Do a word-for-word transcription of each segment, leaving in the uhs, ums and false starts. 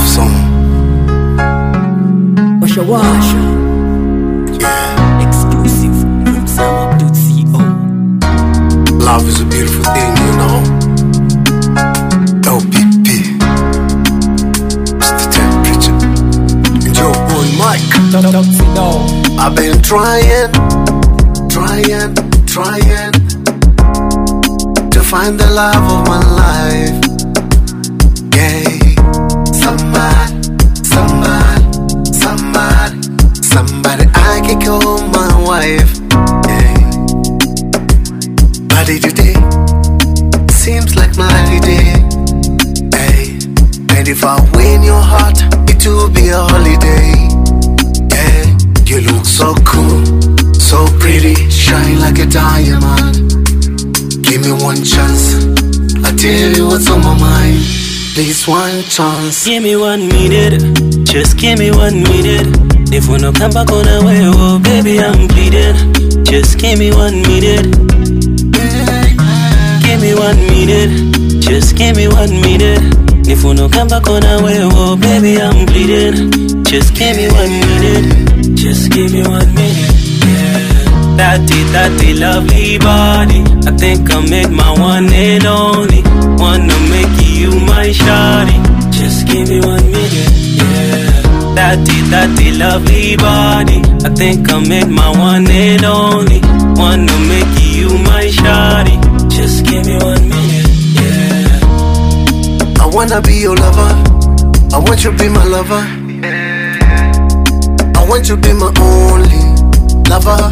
love song. Washa washa. Yeah. Exclusive from Sam dot co. Love is a beautiful thing, you know. L P P. It's the temperature. And your boy Mike. I've been trying, trying, trying to find the love of my life. Yeah. Somebody, somebody, somebody, somebody I can call my wife. Yeah. Body today seems like my day. Hey. And if I win your heart, it will be a holiday. Yeah. You look so cool, so pretty, shine like a diamond. Give me one chance, I tell you what's on my mind. Please one chance. Give me one minute, just give me one minute. If we no come back on our way, oh baby I'm bleeding. Just give me one minute. Give me one minute, just give me one minute. If we no come back on our way, oh baby I'm bleeding. Just give me one minute, just give me one minute. Yeah. Thatty, thatty, lovely body. I think I made my one and only. Wanna make you my shawty. Just give me one minute, yeah. Thatty, thatty, lovely body. I think I made my one and only. Wanna make you my shawty. Just give me one minute, yeah. I wanna be your lover. I want you to be my lover. I want you to be my only lover.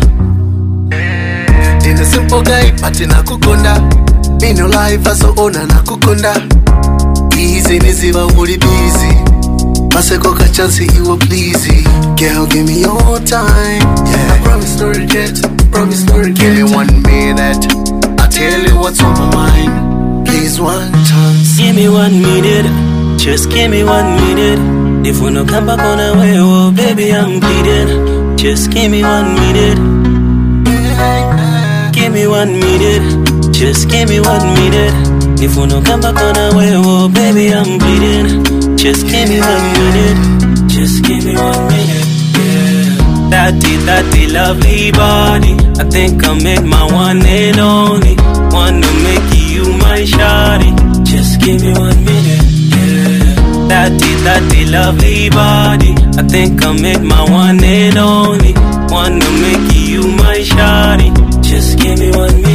In a simple guy, but in a kukunda. Me no life as a owner na kukunda. Easy niziva uli busy. Maseko ka chance iwo pleasy. Girl, give me your time. Yeah. I promise to regret. Promise to regret. Give me one minute. I tell you what's on my mind. Please one chance. Give me one minute. Just give me one minute. If we no come back on our way, oh baby I'm bleeding. Just give me one minute. Give me one minute. Just give me one minute. If we no come back on our way, oh baby I'm bleeding. Just give me one minute. Just give me one minute, yeah. Thatty, thatty, lovely body. I think I made my one and only. Wanna make you my shawty. Just give me one minute, yeah. Thatty, thatty, lovely body. I think I made my one and only. Wanna make you my shawty. Just give me one minute.